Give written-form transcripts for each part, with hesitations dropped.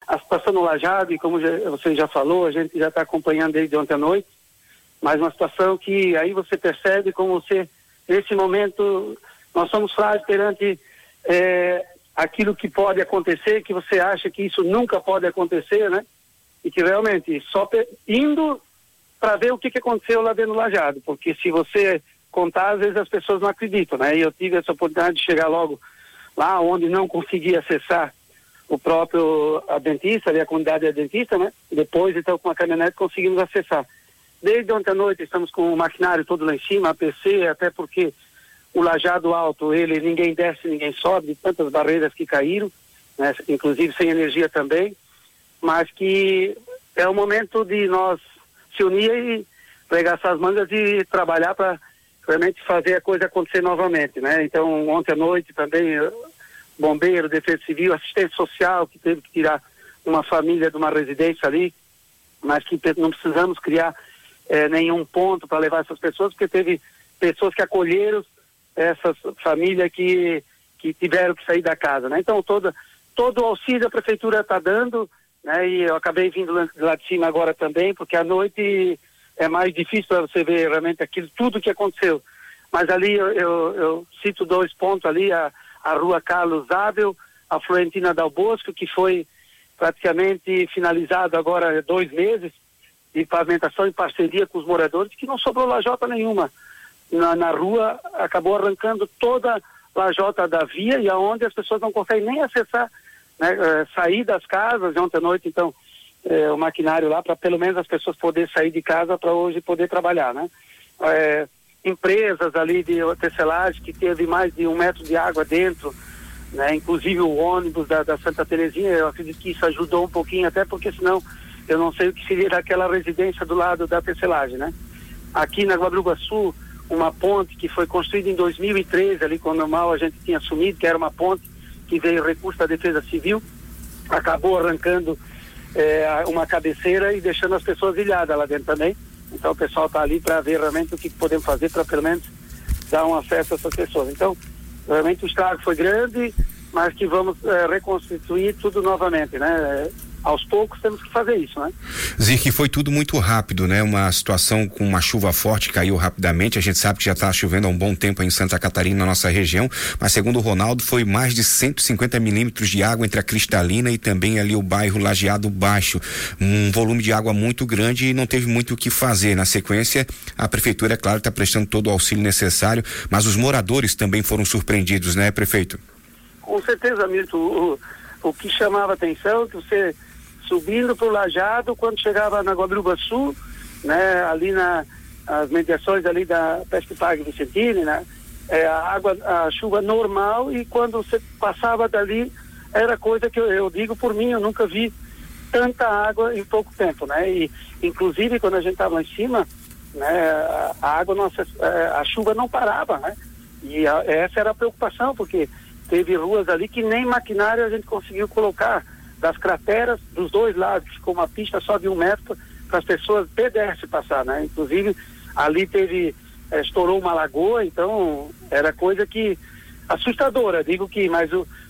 a situação no Lajeado, e como você já falou, a gente já está acompanhando desde ontem à noite, mas uma situação que aí você percebe como você, nesse momento, nós somos frágeis perante aquilo que pode acontecer, que você acha que isso nunca pode acontecer, né? E que realmente só indo para ver o que aconteceu lá dentro do Lajeado, porque se você contar, às vezes as pessoas não acreditam, né? E eu tive essa oportunidade de chegar logo lá onde não consegui acessar o próprio dentista, ali a comunidade da dentista, né? Depois, então, com a caminhonete conseguimos acessar. Desde ontem à noite estamos com o maquinário todo lá em cima, a PC, até porque o Lajeado alto, ninguém desce, ninguém sobe, de tantas barreiras que caíram, né? Inclusive sem energia também, mas que é o momento de nós se unir e arregaçar as mangas e trabalhar para realmente fazer a coisa acontecer novamente, né? Então, ontem à noite também, bombeiro, defesa civil, assistente social, que teve que tirar uma família de uma residência ali, mas que não precisamos criar nenhum ponto para levar essas pessoas, porque teve pessoas que acolheram essas famílias que tiveram que sair da casa, né? Então, todo o auxílio a prefeitura está dando, né? E eu acabei vindo lá de cima agora também, porque à noite é mais difícil para você ver realmente tudo que aconteceu. Mas ali eu cito 2 pontos ali, a rua Carlos Abel, a Florentina Dal Bosco, que foi praticamente finalizado agora há 2 meses, de pavimentação em parceria com os moradores, que não sobrou lajota nenhuma. Na rua acabou arrancando toda a lajota da via, e aonde as pessoas não conseguem nem acessar, né, sair das casas. Ontem à noite, então, o maquinário lá, para pelo menos as pessoas poderem sair de casa para hoje poder trabalhar, né? Empresas ali de tecelagem que teve mais de 1 metro de água dentro, né? Inclusive o ônibus da Santa Terezinha, eu acredito que isso ajudou um pouquinho, até porque senão eu não sei o que seria daquela residência do lado da tecelagem, né? Aqui na Guabrubaçu, uma ponte que foi construída em 2013, ali quando mal a gente tinha assumido, que era uma ponte que veio recurso da Defesa Civil, acabou arrancando uma cabeceira e deixando as pessoas ilhadas lá dentro também. Então o pessoal está ali para ver realmente o que podemos fazer para pelo menos dar um acesso a essas pessoas. Então, realmente o estrago foi grande, mas que vamos reconstituir tudo novamente, né? Aos poucos temos que fazer isso, né? Dizer que foi tudo muito rápido, né? Uma situação com uma chuva forte, caiu rapidamente. A gente sabe que já está chovendo há um bom tempo em Santa Catarina, na nossa região, mas segundo o Ronaldo, foi mais de 150 milímetros de água entre a Cristalina e também ali o bairro Lajeado Baixo. Um volume de água muito grande e não teve muito o que fazer. Na sequência, a prefeitura, é claro, está prestando todo o auxílio necessário, mas os moradores também foram surpreendidos, né, prefeito? Com certeza, Milton. O que chamava atenção é que você subindo para o Lajeado, quando chegava na Guabrubaçu, né, ali as mediações ali da Pesque Pague Vicentini, né, a chuva normal, e quando você passava dali, era coisa que eu digo por mim, eu nunca vi tanta água em pouco tempo, né, e inclusive quando a gente estava lá em cima, né, a água, a chuva não parava, né, e essa era a preocupação, porque teve ruas ali que nem maquinário a gente conseguiu colocar, das crateras dos 2 lados, ficou uma pista só de 1 metro para as pessoas pedestres passar, né? Inclusive ali estourou uma lagoa, então era coisa que assustadora, digo que, mas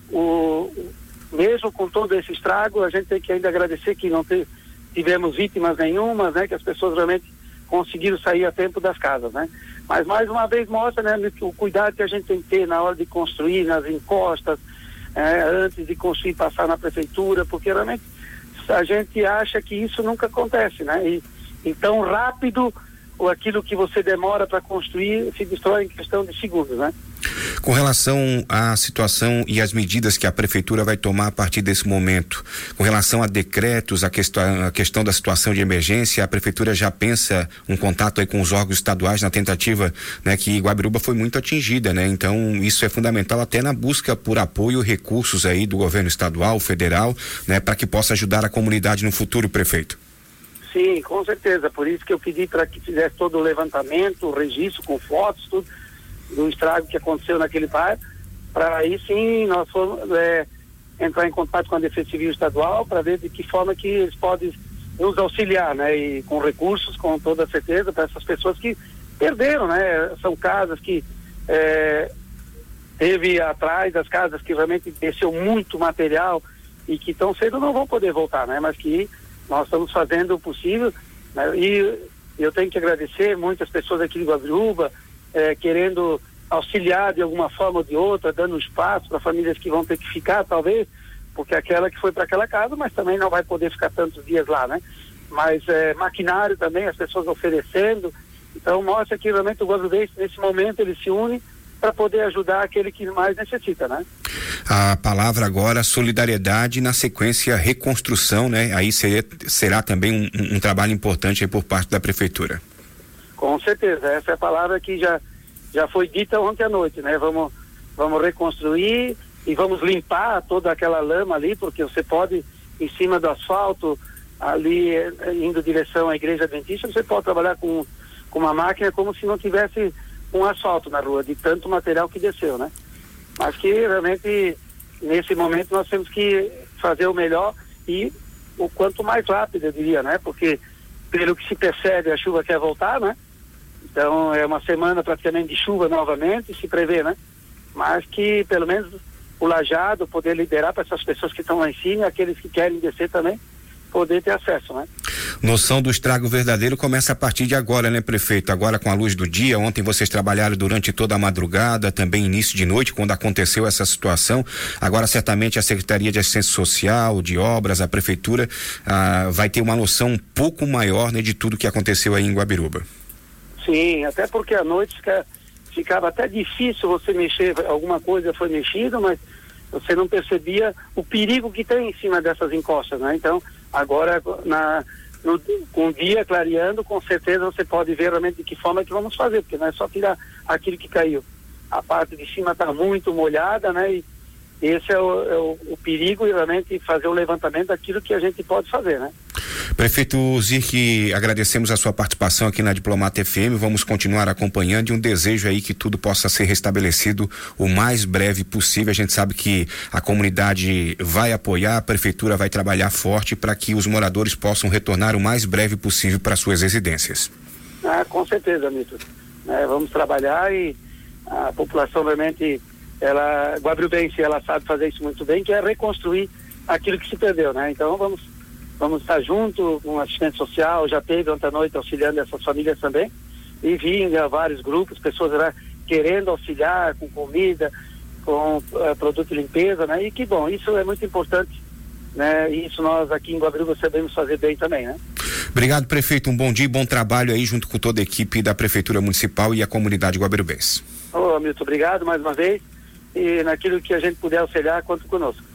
mesmo com todo esse estrago, a gente tem que ainda agradecer que não tivemos vítimas nenhuma, né? Que as pessoas realmente conseguiram sair a tempo das casas, né? Mas mais uma vez mostra, né, o cuidado que a gente tem que ter na hora de construir, nas encostas, antes de construir, passar na prefeitura, porque realmente a gente acha que isso nunca acontece, né? E então rápido, ou aquilo que você demora para construir se destrói em questão de segundos, né? Com relação à situação e as medidas que a prefeitura vai tomar a partir desse momento, com relação a decretos, a questão da situação de emergência, a prefeitura já pensa um contato aí com os órgãos estaduais na tentativa, né, que Guabiruba foi muito atingida, né? Então isso é fundamental até na busca por apoio e recursos aí do governo estadual, federal, né, para que possa ajudar a comunidade no futuro, prefeito. Sim, com certeza, por isso que eu pedi para que fizesse todo o levantamento, o registro com fotos, tudo do estrago que aconteceu naquele bairro, para aí sim nós fomos entrar em contato com a Defesa Civil Estadual para ver de que forma que eles podem nos auxiliar, né? E com recursos, com toda certeza, para essas pessoas que perderam, né? São casas que teve atrás das casas que realmente desceu muito material e que tão cedo não vão poder voltar, né? Mas que nós estamos fazendo o possível, né? E eu tenho que agradecer muitas pessoas aqui de Guabiruba, querendo auxiliar de alguma forma ou de outra, dando espaço para famílias que vão ter que ficar, talvez, porque aquela que foi para aquela casa, mas também não vai poder ficar tantos dias lá, né? Mas maquinário também, as pessoas oferecendo. Então mostra que realmente o Guabirubense, nesse momento, ele se une para poder ajudar aquele que mais necessita, né? A palavra agora, solidariedade, na sequência, reconstrução, né? Aí será também um trabalho importante aí por parte da prefeitura. Com certeza, essa é a palavra que já foi dita ontem à noite, né? Vamos reconstruir e vamos limpar toda aquela lama ali, porque você pode, em cima do asfalto, ali indo em direção à igreja adventista, você pode trabalhar com uma máquina como se não tivesse um asfalto na rua, de tanto material que desceu, né? Mas que realmente, nesse momento, nós temos que fazer o melhor e o quanto mais rápido, eu diria, né? Porque, pelo que se percebe, a chuva quer voltar, né? Então, é uma semana praticamente de chuva novamente, se prevê, né? Mas que, pelo menos, o lajado poder liberar para essas pessoas que estão lá em cima e aqueles que querem descer também, poder ter acesso, né? Noção do estrago verdadeiro começa a partir de agora, né, prefeito? Agora com a luz do dia. Ontem vocês trabalharam durante toda a madrugada, também início de noite, quando aconteceu essa situação. Agora certamente a Secretaria de Assistência Social, de Obras, a Prefeitura vai ter uma noção um pouco maior, né, de tudo que aconteceu aí em Guabiruba. Sim, até porque à noite ficava até difícil você mexer, alguma coisa foi mexida, mas você não percebia o perigo que tem em cima dessas encostas, né? Então, agora com o dia clareando, com certeza você pode ver realmente de que forma que vamos fazer, porque não é só tirar aquilo que caiu. A parte de cima está muito molhada, né? E esse é o perigo, e realmente fazer o levantamento daquilo que a gente pode fazer, né? Prefeito Zirk, agradecemos a sua participação aqui na Diplomata FM, vamos continuar acompanhando e um desejo aí que tudo possa ser restabelecido o mais breve possível. A gente sabe que a comunidade vai apoiar, a prefeitura vai trabalhar forte para que os moradores possam retornar o mais breve possível para suas residências. Com certeza, Milton. Vamos trabalhar e a população realmente, Guabirubense, ela sabe fazer isso muito bem, que é reconstruir aquilo que se perdeu, né? Então vamos estar junto com o assistente social, já teve ontem à noite auxiliando essas famílias também, e vinha vários grupos, pessoas querendo auxiliar com comida, com produto de limpeza, né? E que bom, isso é muito importante, né? E isso nós aqui em Guabiruba sabemos fazer bem também, né? Obrigado, prefeito, um bom dia e bom trabalho aí junto com toda a equipe da Prefeitura Municipal e a comunidade guabirubense. Milton, obrigado mais uma vez, e naquilo que a gente puder auxiliar, conta conosco.